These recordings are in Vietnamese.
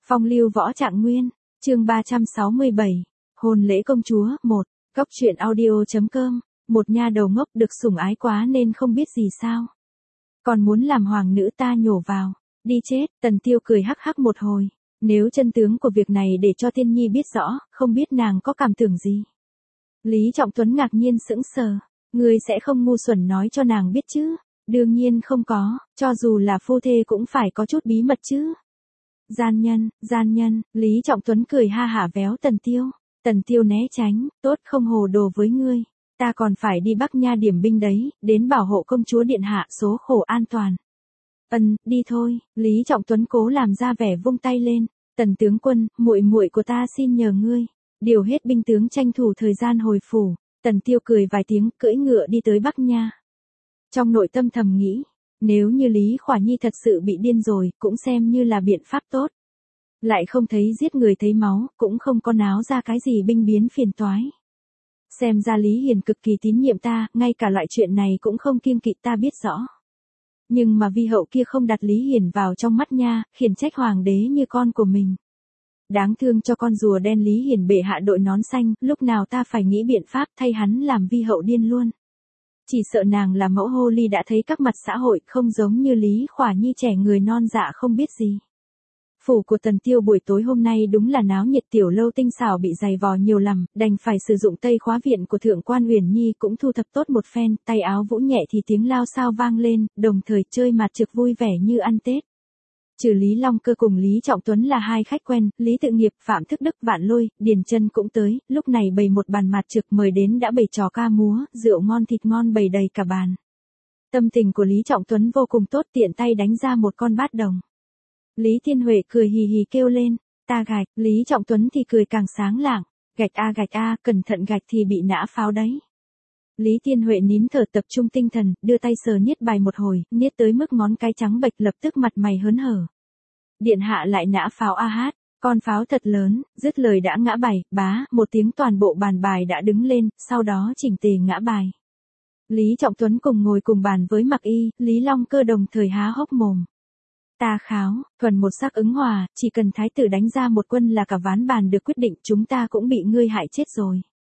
Phong lưu võ trạng nguyên, chương 367, hôn lễ công chúa, 1, góc truyện audio.com, một nha đầu ngốc được sủng ái quá nên không biết gì sao. Còn muốn làm hoàng nữ ta nhổ vào, đi chết, Tần Tiêu cười hắc hắc một hồi, nếu chân tướng của việc này để cho Tiên Nhi biết rõ, không biết nàng có cảm tưởng gì. Lý Trọng Tuấn ngạc nhiên sững sờ, ngươi sẽ không ngu xuẩn nói cho nàng biết chứ? Đương nhiên không có, cho dù là phu thê cũng phải có chút bí mật chứ. Gian nhân, Lý Trọng Tuấn cười ha hả véo Tần Tiêu né tránh, tốt không hồ đồ với ngươi, ta còn phải đi Bắc Nha điểm binh đấy, đến bảo hộ công chúa điện hạ số khổ an toàn. Đi thôi, Lý Trọng Tuấn cố làm ra vẻ vung tay lên, Tần tướng quân, muội muội của ta xin nhờ ngươi, điều hết binh tướng tranh thủ thời gian hồi phủ. Tần Tiêu cười vài tiếng, cưỡi ngựa đi tới Bắc Nha. Trong nội tâm thầm nghĩ, nếu như Lý Khỏa Nhi thật sự bị điên rồi, cũng xem như là biện pháp tốt. Lại không thấy giết người thấy máu, cũng không có náo ra cái gì binh biến phiền toái. Xem ra Lý Hiền cực kỳ tín nhiệm ta, ngay cả loại chuyện này cũng không kiêng kỵ, ta biết rõ. Nhưng mà vi hậu kia không đặt Lý Hiền vào trong mắt nha, khiển trách hoàng đế như con của mình. Đáng thương cho con rùa đen Lý Hiền bệ hạ đội nón xanh, lúc nào ta phải nghĩ biện pháp thay hắn làm vi hậu điên luôn. Chỉ sợ nàng là mẫu hô ly đã thấy các mặt xã hội, không giống như Lý Khỏa Nhi trẻ người non dạ không biết gì. Phủ của Tần Tiêu buổi tối hôm nay đúng là náo nhiệt, tiểu lâu tinh xảo bị giày vò nhiều lắm, đành phải sử dụng tây khóa viện của thượng quan Uyển Nhi cũng thu thập tốt một phen, tay áo vũ nhẹ thì tiếng lao sao vang lên, đồng thời chơi mặt trực vui vẻ như ăn Tết. Trừ Lý Long Cơ cùng Lý Trọng Tuấn là hai khách quen, Lý Tự Nghiệp, Phạm Thức Đức, Vạn Lôi, Điền Chân cũng tới, lúc này bày một bàn mặt trực, mời đến đã bày trò ca múa, rượu ngon thịt ngon bày đầy cả bàn. Tâm tình của Lý Trọng Tuấn vô cùng tốt, tiện tay đánh ra một con bát đồng. Lý Thiên Huệ cười hì hì kêu lên, ta gạch, Lý Trọng Tuấn thì cười càng sáng lạng, gạch a, cẩn thận gạch thì bị nã pháo đấy. Lý Thiên Huệ nín thở tập trung tinh thần, đưa tay sờ niết bài một hồi, niết tới mức ngón cái trắng bệch, lập tức mặt mày hớn hở. Điện hạ lại nã pháo a hát, con pháo thật lớn, dứt lời đã ngã bài, bá, một tiếng toàn bộ bàn bài đã đứng lên, sau đó chỉnh tề ngã bài. Lý Trọng Tuấn cùng ngồi cùng bàn với Mặc Y, Lý Long Cơ đồng thời há hốc mồm. Ta kháo, thuần một sắc ứng hòa, chỉ cần thái tử đánh ra một quân là cả ván bàn được quyết định, chúng ta cũng bị ngươi hại chết rồi.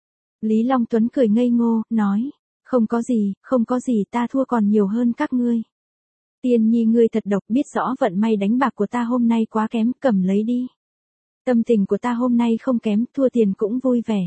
Lý Long Tuấn cười ngây ngô, nói, không có gì, ta thua còn nhiều hơn các ngươi. Tiên Nhi ngươi thật độc, biết rõ vận may đánh bạc của ta hôm nay quá kém, cầm lấy đi. Tâm tình của ta hôm nay không kém, thua tiền cũng vui vẻ.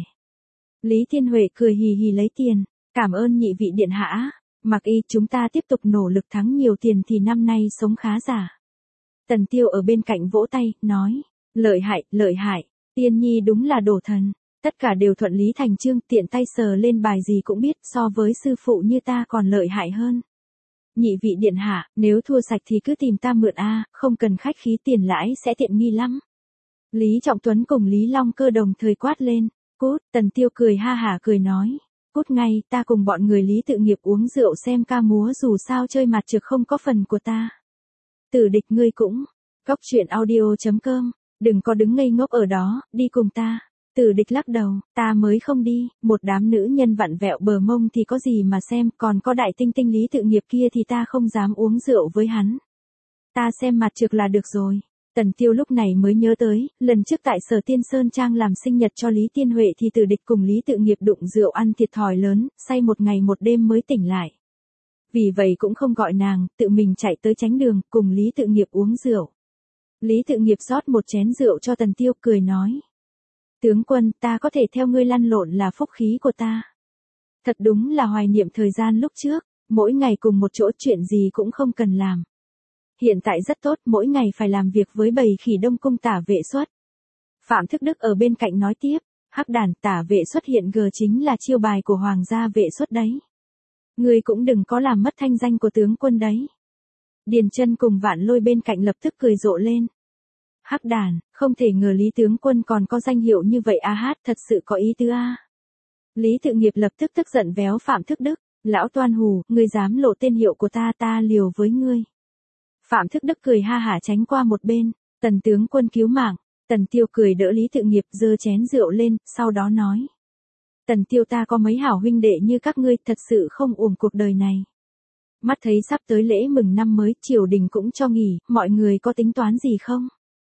Lý Thiên Huệ cười hì hì lấy tiền, cảm ơn nhị vị điện hạ. Mặc Y, chúng ta tiếp tục nỗ lực thắng nhiều tiền thì năm nay sống khá giả. Tần Tiêu ở bên cạnh vỗ tay, nói, lợi hại, Tiên Nhi đúng là đồ thần. Tất cả đều thuận lý thành chương, tiện tay sờ lên bài gì cũng biết, so với sư phụ như ta còn lợi hại hơn. Nhị vị điện hạ, nếu thua sạch thì cứ tìm ta mượn a, không cần khách khí, tiền lãi sẽ tiện nghi lắm. Lý Trọng Tuấn cùng Lý Long Cơ đồng thời quát lên, cút. Tần Tiêu cười ha hả cười nói, cút ngay, ta cùng bọn người Lý Tự Nghiệp uống rượu xem ca múa, dù sao chơi mặt trược không có phần của ta. Tử Địch ngươi cũng, góc truyện audio.com, đừng có đứng ngây ngốc ở đó, đi cùng ta. Tử Địch lắc đầu, ta mới không đi, một đám nữ nhân vặn vẹo bờ mông thì có gì mà xem, còn có đại tinh tinh Lý Tự Nghiệp kia thì ta không dám uống rượu với hắn. Ta xem mặt trược là được rồi. Tần Tiêu lúc này mới nhớ tới, lần trước tại Sở Tiên Sơn Trang làm sinh nhật cho Lý Tiên Huệ thì Tử Địch cùng Lý Tự Nghiệp đụng rượu ăn thiệt thòi lớn, say một ngày một đêm mới tỉnh lại. Vì vậy cũng không gọi nàng, tự mình chạy tới tránh đường, cùng Lý Tự Nghiệp uống rượu. Lý Tự Nghiệp rót một chén rượu cho Tần Tiêu, cười nói. Tướng quân, ta có thể theo ngươi lăn lộn là phúc khí của ta. Thật đúng là hoài niệm thời gian lúc trước, mỗi ngày cùng một chỗ chuyện gì cũng không cần làm. Hiện tại rất tốt, mỗi ngày phải làm việc với bầy khỉ Đông Cung Tả Vệ Xuất. Phạm Thức Đức ở bên cạnh nói tiếp, hắc đàn Tả Vệ Xuất hiện giờ chính là chiêu bài của Hoàng gia Vệ Xuất đấy. Ngươi cũng đừng có làm mất thanh danh của tướng quân đấy. Điền Chân cùng Vạn Lôi bên cạnh lập tức cười rộ lên. Hắc đàn, không thể ngờ Lý tướng quân còn có danh hiệu như vậy a hát, thật sự có ý tứ a. Lý Tự Nghiệp lập tức tức giận véo Phạm Thức Đức, lão toan hù, ngươi dám lộ tên hiệu của ta, ta liều với ngươi. Phạm Thức Đức cười ha hả tránh qua một bên, Tần tướng quân cứu mạng. Tần Tiêu cười đỡ Lý Tự Nghiệp, giơ chén rượu lên, sau đó nói. Tần Tiêu, ta có mấy hảo huynh đệ như các ngươi, thật sự không uổng cuộc đời này. Mắt thấy sắp tới lễ mừng năm mới, triều đình cũng cho nghỉ, mọi người có tính toán gì không?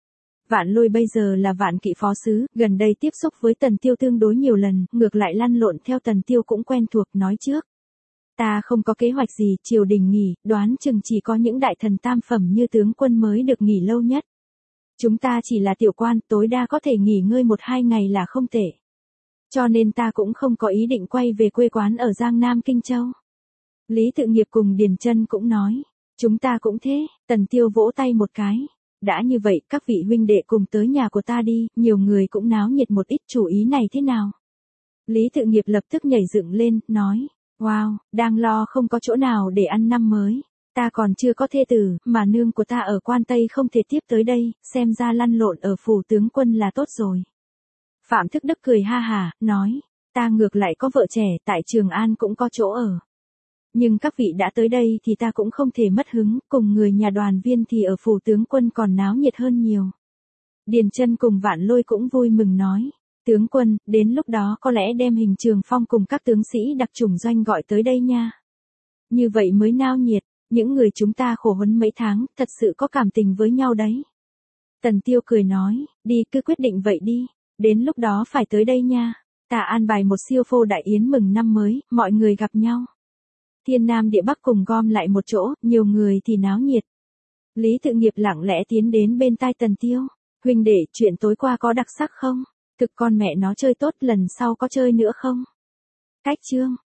Vạn Lôi bây giờ là Vạn Kỵ phó sứ, gần đây tiếp xúc với Tần Tiêu tương đối nhiều lần, ngược lại lăn lộn theo Tần Tiêu cũng quen thuộc, nói trước. Ta không có kế hoạch gì, triều đình nghỉ, đoán chừng chỉ có những đại thần tam phẩm như tướng quân mới được nghỉ lâu nhất. Chúng ta chỉ là tiểu quan, tối đa có thể nghỉ ngơi 1-2 ngày là không tệ. Cho nên ta cũng không có ý định quay về quê quán ở Giang Nam Kinh Châu. Lý Tự Nghiệp cùng Điền Chân cũng nói, chúng ta cũng thế. Tần Tiêu vỗ tay một cái. Đã như vậy, các vị huynh đệ cùng tới nhà của ta đi, nhiều người cũng náo nhiệt một ít, chủ ý này thế nào? Lý Tự Nghiệp lập tức nhảy dựng lên, nói, wow, đang lo không có chỗ nào để ăn năm mới. Ta còn chưa có thê tử, mà nương của ta ở Quan Tây không thể tiếp tới đây, xem ra lăn lộn ở phủ tướng quân là tốt rồi. Phạm Thức Đức cười ha hả, nói, ta ngược lại có vợ trẻ, tại Trường An cũng có chỗ ở. Nhưng các vị đã tới đây thì ta cũng không thể mất hứng, cùng người nhà đoàn viên thì ở phủ tướng quân còn náo nhiệt hơn nhiều. Điền Chân cùng Vạn Lôi cũng vui mừng nói, tướng quân, đến lúc đó có lẽ đem Hình Trường Phong cùng các tướng sĩ đặc chủng doanh gọi tới đây nha. Như vậy mới náo nhiệt, những người chúng ta khổ huấn mấy tháng, thật sự có cảm tình với nhau đấy. Tần Tiêu cười nói, đi cứ quyết định vậy đi, đến lúc đó phải tới đây nha. Ta an bài một siêu phô đại yến mừng năm mới, mọi người gặp nhau. Thiên Nam địa Bắc cùng gom lại một chỗ, nhiều người thì náo nhiệt. Lý Tự Nghiệp lặng lẽ tiến đến bên tai Tần Tiêu. Huynh đệ, chuyện tối qua có đặc sắc không? Thực con mẹ nó chơi tốt, lần sau có chơi nữa không? Cách chương.